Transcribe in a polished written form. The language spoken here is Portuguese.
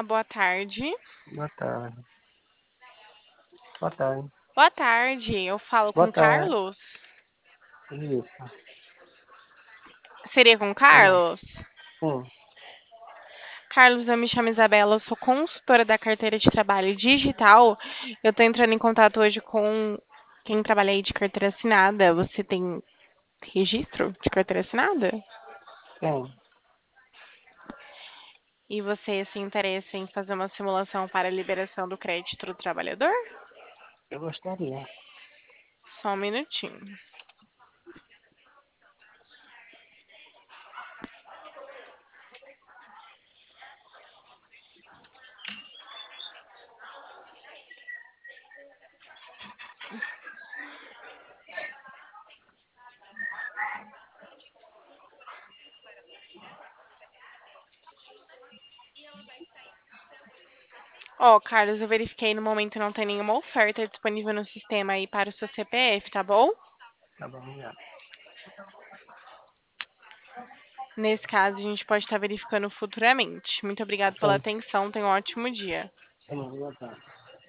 boa tarde. Boa tarde. Boa tarde. Boa tarde, eu falo Boa com tarde. Carlos? Isso. Seria com Sim. Carlos? Sim. Carlos, eu me chamo Isabela, eu sou consultora da carteira de trabalho digital. Eu tô entrando em contato hoje com quem trabalha aí de carteira assinada. Você tem registro de carteira assinada? Sim. E você se interessa em fazer uma simulação para a liberação do crédito do trabalhador? Eu gostaria. Só um minutinho. Ó, Carlos, eu verifiquei no momento não tem nenhuma oferta disponível no sistema aí para o seu CPF, tá bom? Tá bom, já. Nesse caso, a gente pode estar verificando futuramente. Muito obrigado pela Sim. atenção, tenha um ótimo dia. Sim, boa tarde.